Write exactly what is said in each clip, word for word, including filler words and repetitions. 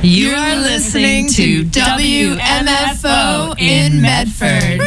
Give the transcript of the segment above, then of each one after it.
You are listening to W M F O in Medford.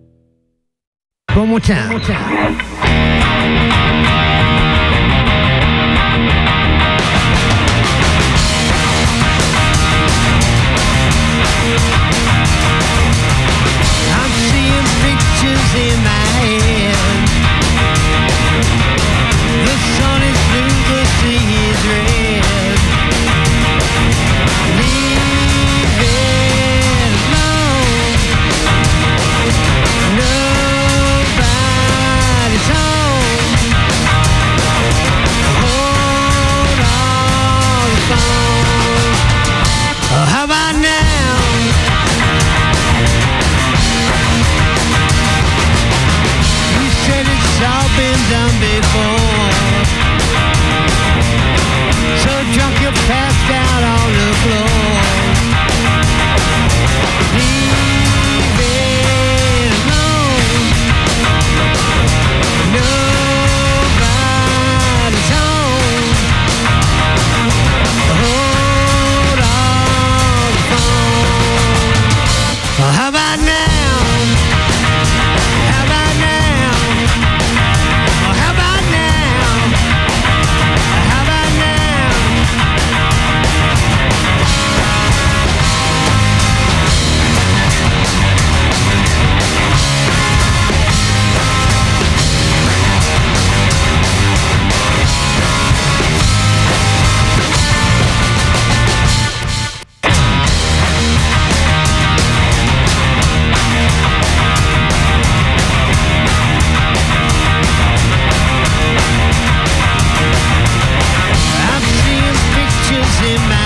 One more time. One more time.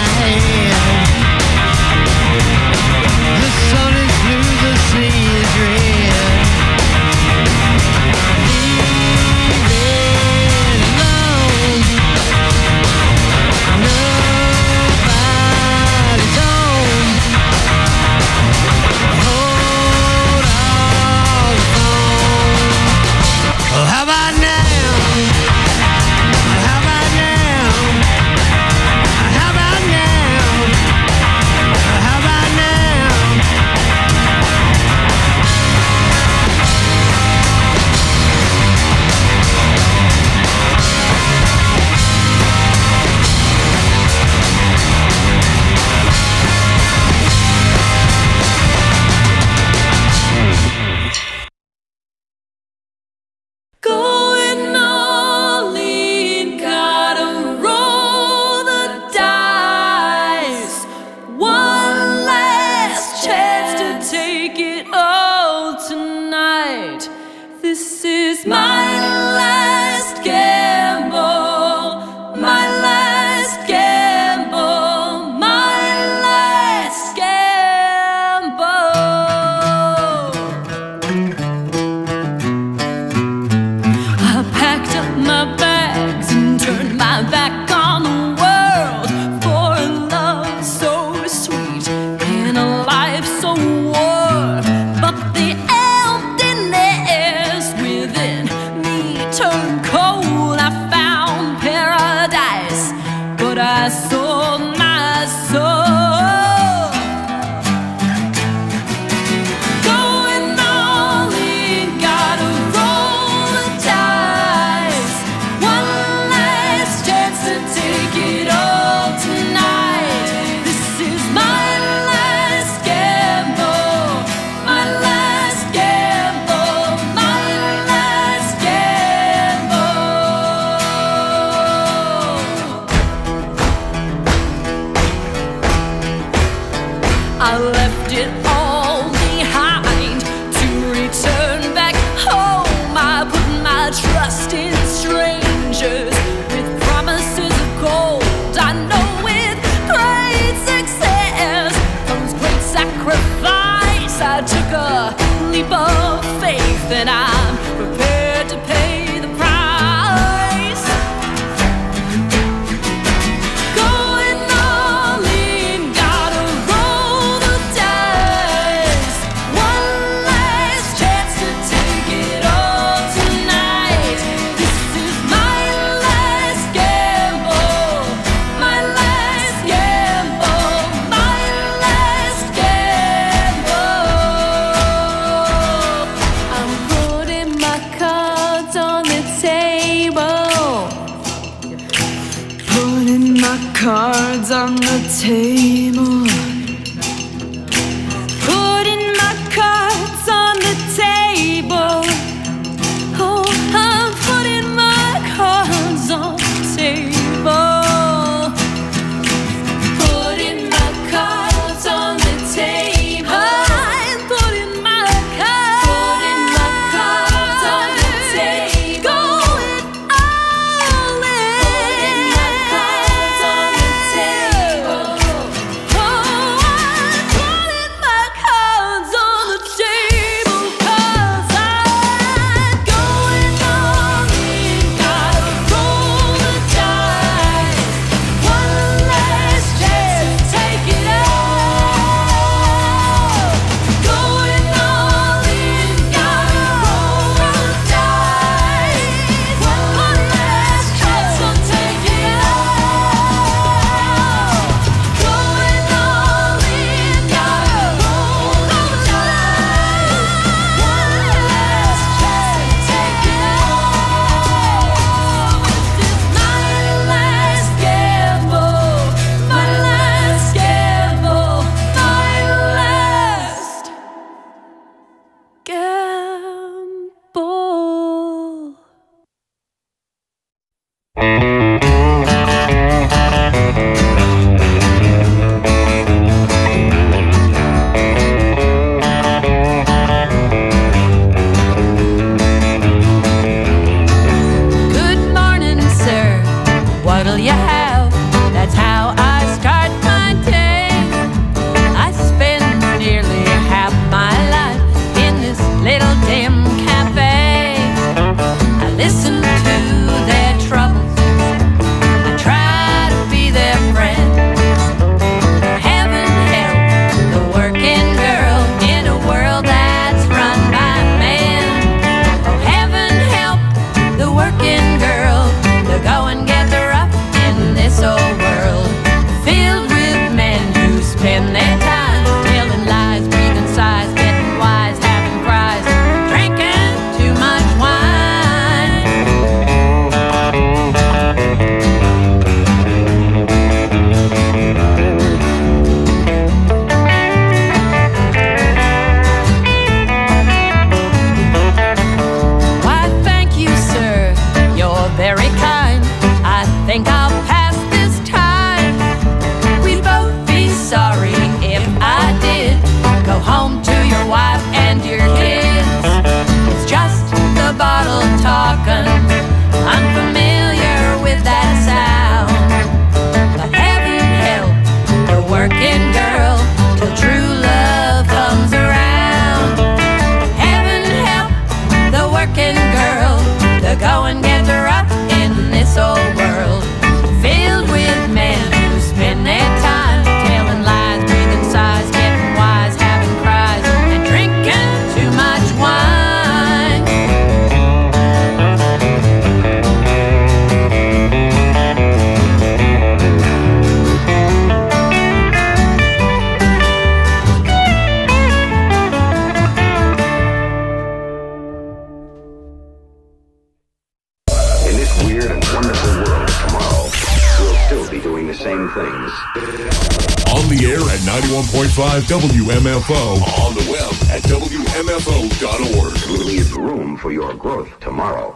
hand. The sun is blue, the sea is red. Leave it alone. Nobody's home. Hold on the phone. Oh, how about now? How about now? How about now? How about now? Going all in, gotta roll the dice. One last chance to take it all tonight. This is my last gamble, my last gamble, my last gamble. I packed up my bags and turned my back on the world for a love so sweet and a life so warm. But the emptiness within me turned cold. I found paradise, but I sold my soul. Going all in, gotta roll the dice. One last chance to take it all tonight. This is my last gamble, my last gamble, my last gamble. I left it all behind to return back home. I put my trust in strangers with promises of gold. I know with great success comes great sacrifice. I took a leap of faith and I'm prepared to pay the price. Going all in, gotta roll the dice. One last chance to take it all tonight. This is my last gamble, my last gamble, my last gamble. I'm putting my cards on the table. Putting my cards on the table. Putting my cards on the table. Oh, I'm putting my cards on the table. Putting my cards on the table. I'm putting my cards, putting my cards on the table. Going all in. Putting my cards on the table. Oh, On the air at ninety-one point five W M F O. On the web at W M F O dot org. Leave room for your growth tomorrow.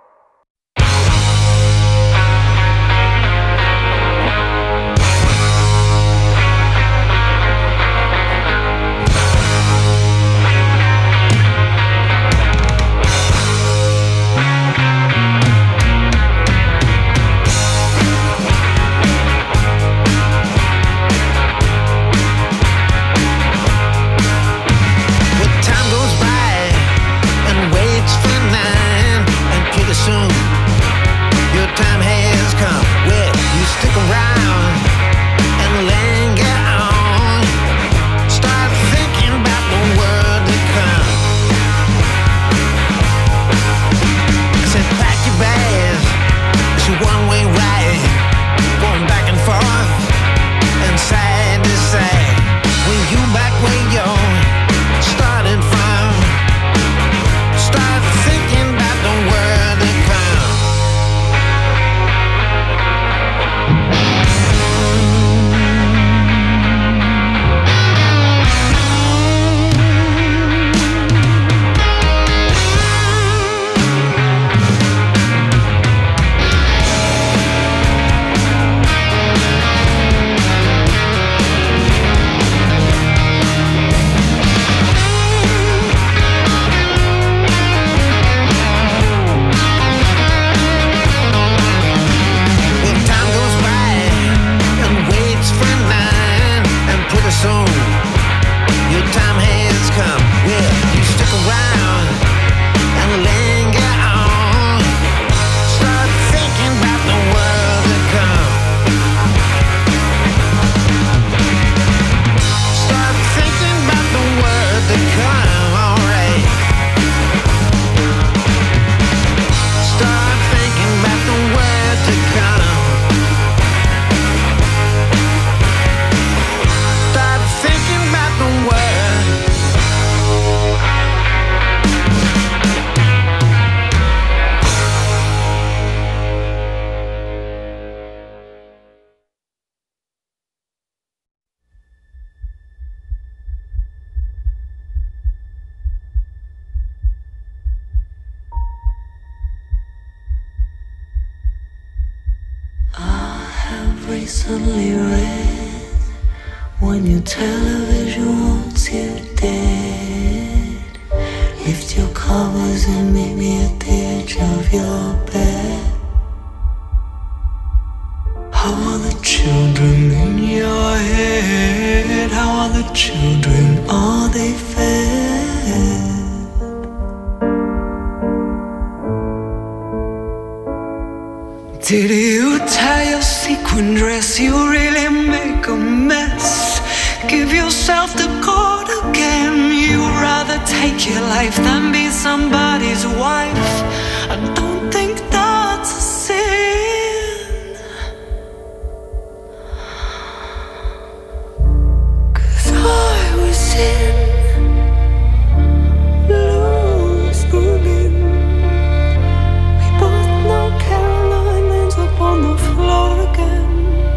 Recently read when your television wants you dead. Lift your covers and meet me at the edge of your bed. How are the children in your head? How are the children? Are they fed? Did you tie your sequin dress? You really make a mess. Give yourself the cord again. You'd rather take your life than be somebody's wife. I don't think that's a sin, 'cause I was in loose women. We both know Caroline ends up on the floor again.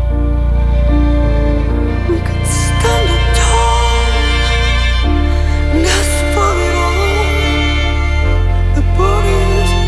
We could stand up tall and ask for it all. The body is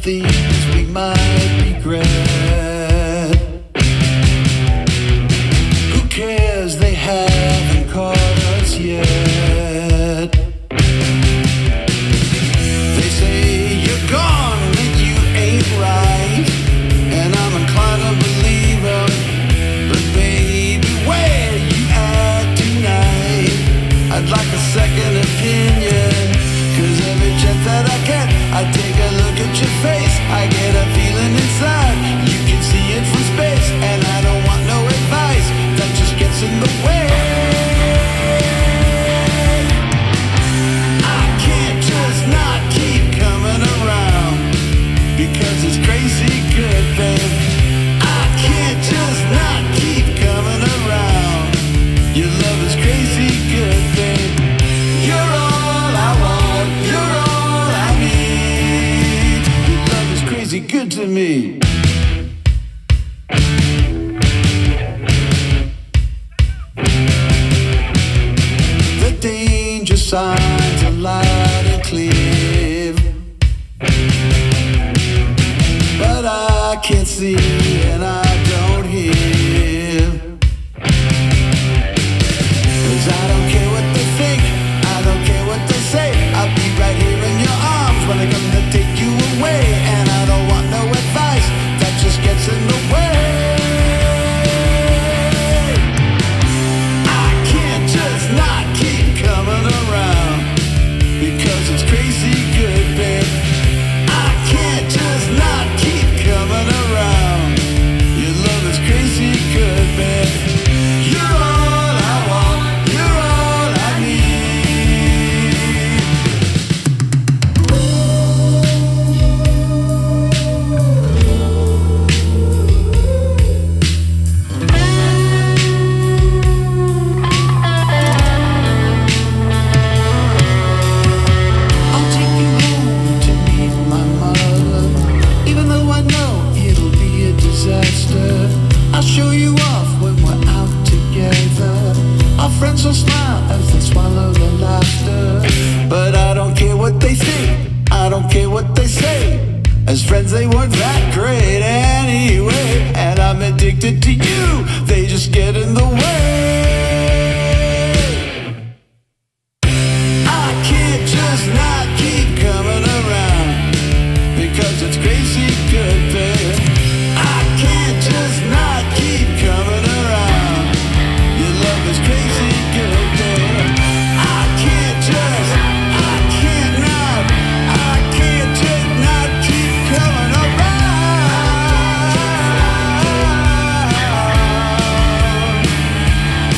things we might regret. Who cares, they haven't caught us yet. They say you're gone, that you ain't right, and I'm inclined to believe them. But baby, where you at tonight? I'd like a second opinion, 'cause every chance that I get, I take a look at your face. I get a feeling inside, you can see it from space, and I don't want no advice that just gets in the way. I can't just not keep coming around, because it's crazy good, babe. I can't just not keep coming around. Your love is crazy good, babe. You're all I want, you're all I need. Your love is crazy good to me. The danger signs are loud and clear, but I can't see and I don't hear. 'Cause I don't care what they think, I don't care what they say. I'll be right here in your arms when I come to take you away. And I don't want no advice that just gets in the way. I can't just not keep coming around, because it's crazy good, babe. I can't just not keep coming around. Your love is crazy good, babe. You're all I want, you're all I need. I'll take you home to meet my mother, even though I know it'll be a disaster. I'll show you off when we're out together. Our friends will smile as they swallow their laughter. But I don't care what they think, I don't care what they say. As friends they weren't that great anyway. And I'm addicted to you, they just get in the way. I can't just not keep coming around, because it's crazy good, babe. I can't just not keep coming around. Your love is crazy good, babe. I can't just, I can't not, I can't just not keep coming around.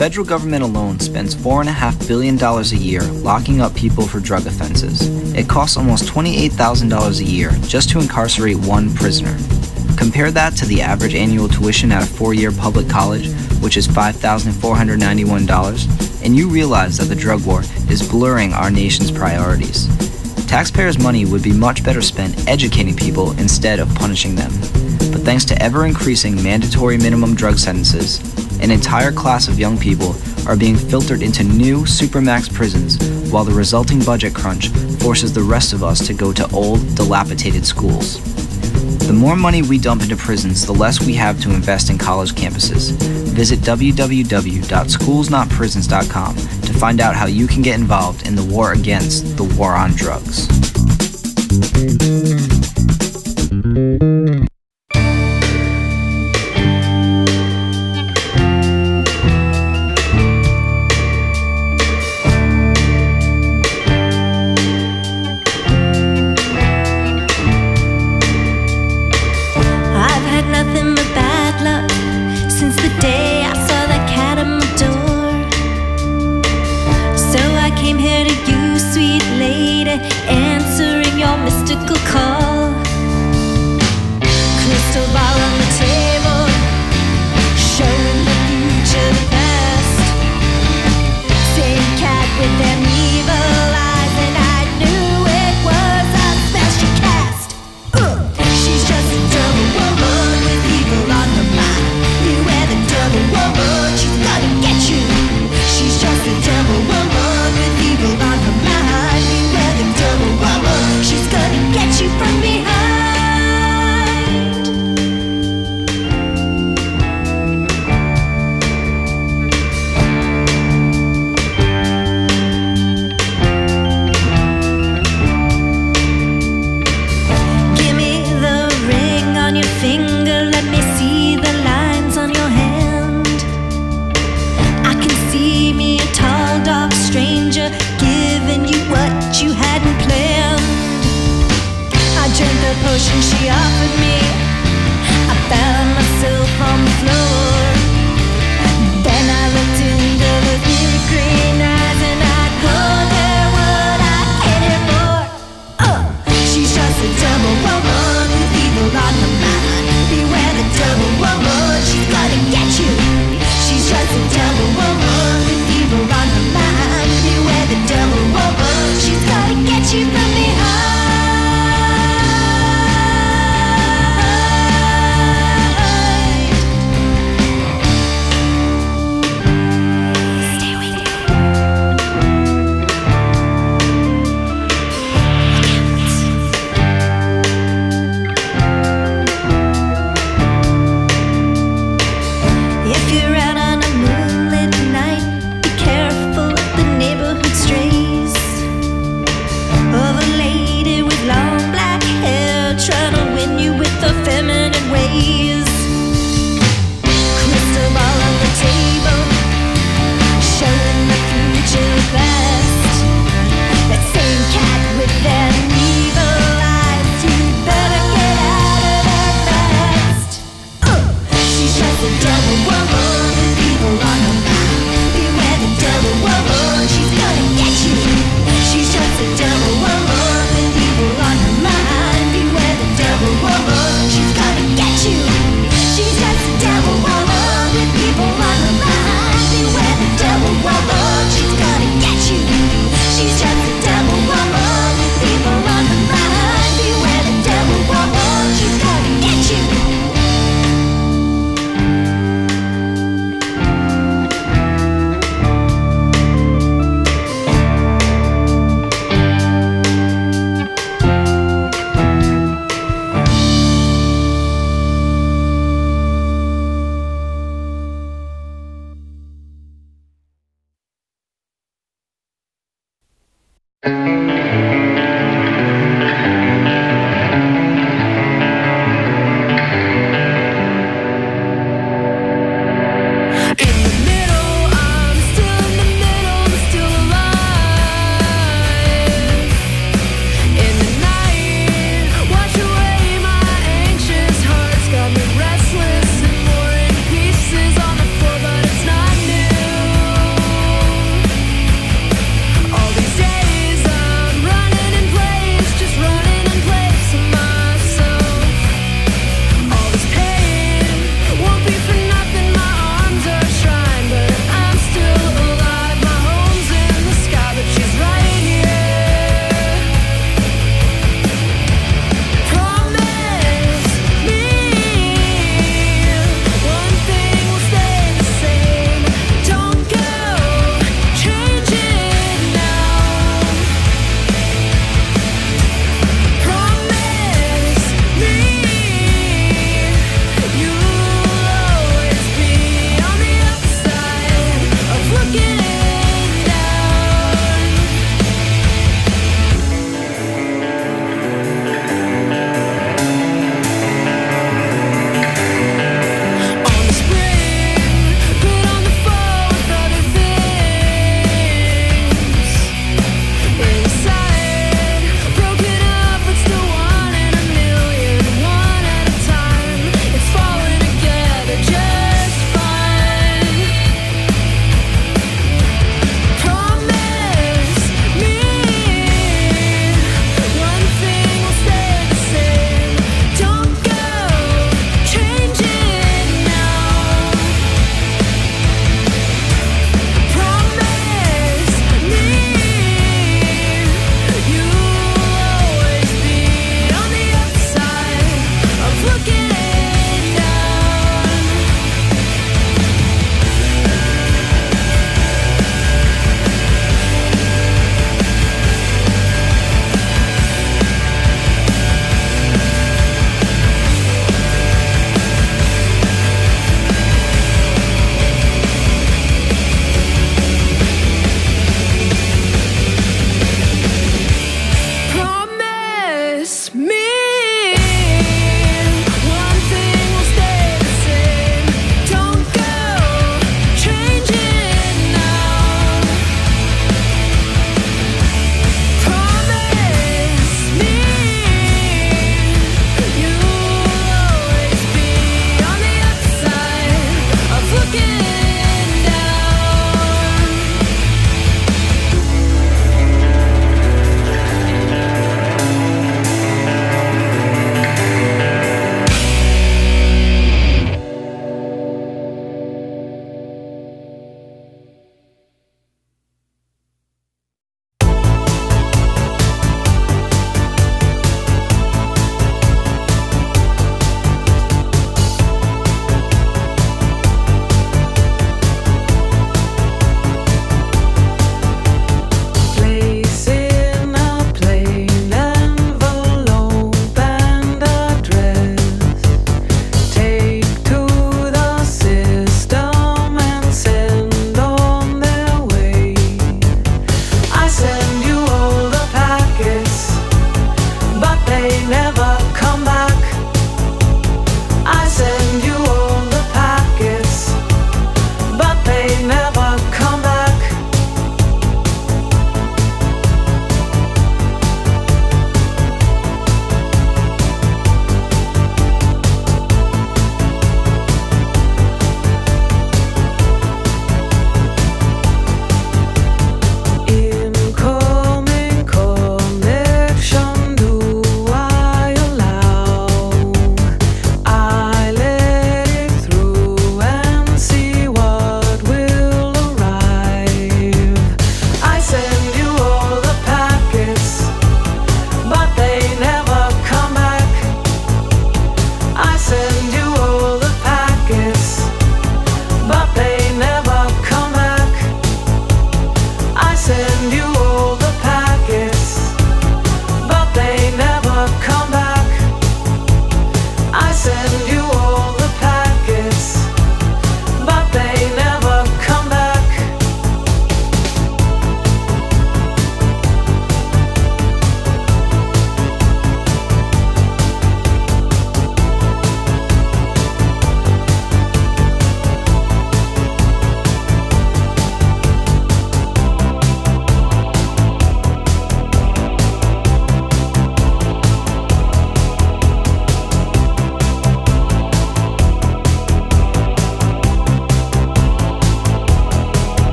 federal government alone spends four point five billion dollars a year locking up people for drug offenses. It costs almost twenty-eight thousand dollars a year just to incarcerate one prisoner. Compare that to the average annual tuition at a four-year public college, which is five thousand four hundred ninety-one dollars, and you realize that the drug war is blurring our nation's priorities. Taxpayers' money would be much better spent educating people instead of punishing them. But thanks to ever-increasing mandatory minimum drug sentences, an entire class of young people are being filtered into new supermax prisons, while the resulting budget crunch forces the rest of us to go to old, dilapidated schools. The more money we dump into prisons, the less we have to invest in college campuses. Visit w w w dot schools not prisons dot com to find out how you can get involved in the war against the war on drugs.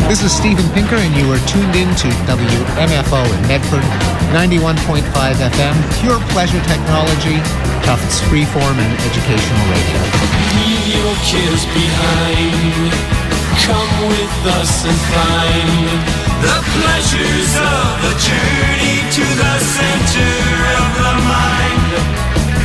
This is Steven Pinker, and you are tuned in to W M F O in Medford, ninety-one point five F M, pure pleasure technology, Tufts freeform and educational radio. Leave your cares behind. Come with us and find the pleasures of the journey to the center of the mind.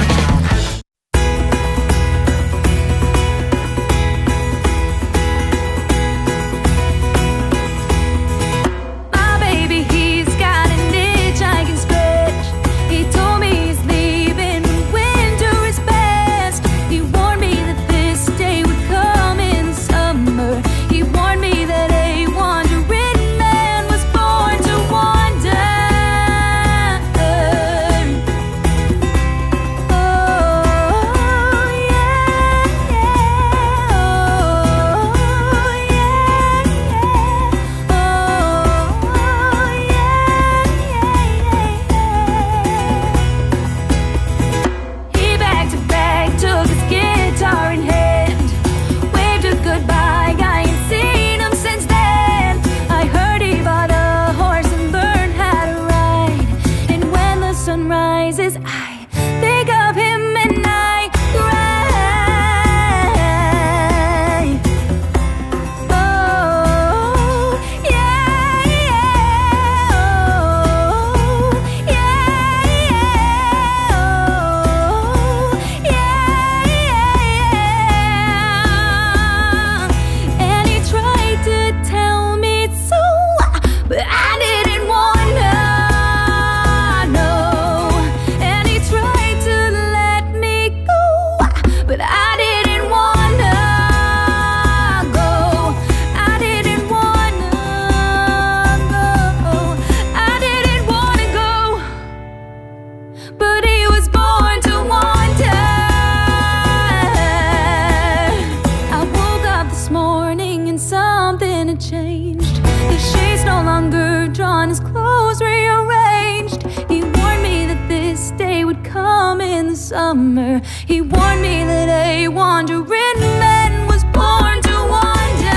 Summer, he warned me that a wandering man was born to wander.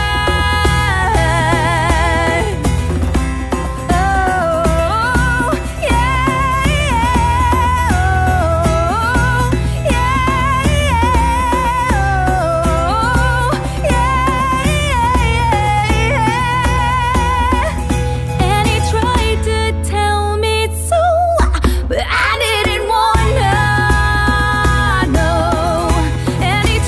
Oh, yeah, yeah, oh, yeah, yeah, oh, yeah, yeah, yeah. And he tried to tell me so, but I didn't want to. And he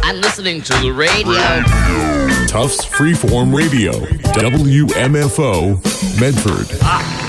I'm listening to the radio. Tufts Freeform Radio, W M F O, Medford. Ah.